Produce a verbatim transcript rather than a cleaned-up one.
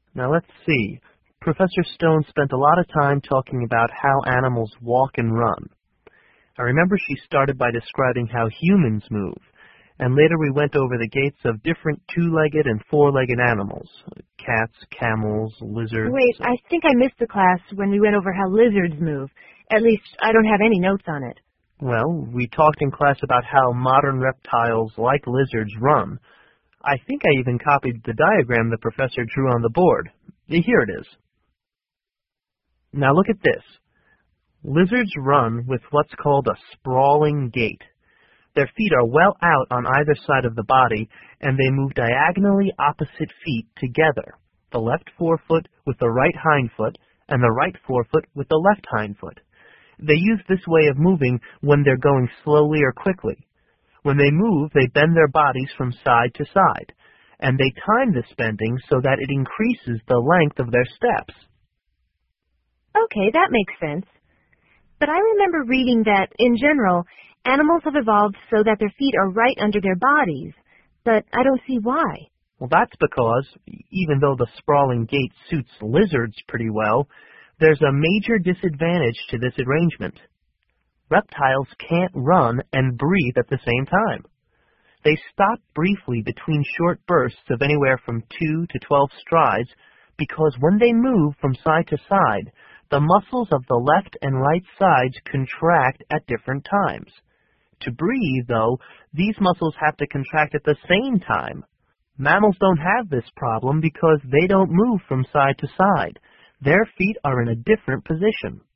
Now let's see. Professor Stone spent a lot of time talking about how animals walk and run. I remember she started by describing how humans move, and later we went over the gaits of different two-legged and four-legged animals, cats, camels, lizards. Wait, I think I missed the class when we went over how lizards move. At least, I don't have any notes on it. Well, we talked in class about how modern reptiles, like lizards, run. I think I even copied the diagram the professor drew on the board. Here it is. Now look at this. Lizards run with what's called a sprawling gait. Their feet are well out on either side of the body, and they move diagonally opposite feet together, the left forefoot with the right hindfoot, and the right forefoot with the left hindfoot. They use this way of moving when they're going slowly or quickly. When they move, they bend their bodies from side to side, and they time this bending so that it increases the length of their steps. Okay, that makes sense. But I remember reading that, in general, animals have evolved so that their feet are right under their bodies, but I don't see why. Well, that's because, even though the sprawling gait suits lizards pretty well, there's a major disadvantage to this arrangement. Reptiles can't run and breathe at the same time. They stop briefly between short bursts of anywhere from two to twelve strides because when they move from side to side, the muscles of the left and right sides contract at different times. To breathe, though, these muscles have to contract at the same time. Mammals don't have this problem because they don't move from side to side. Their feet are in a different position.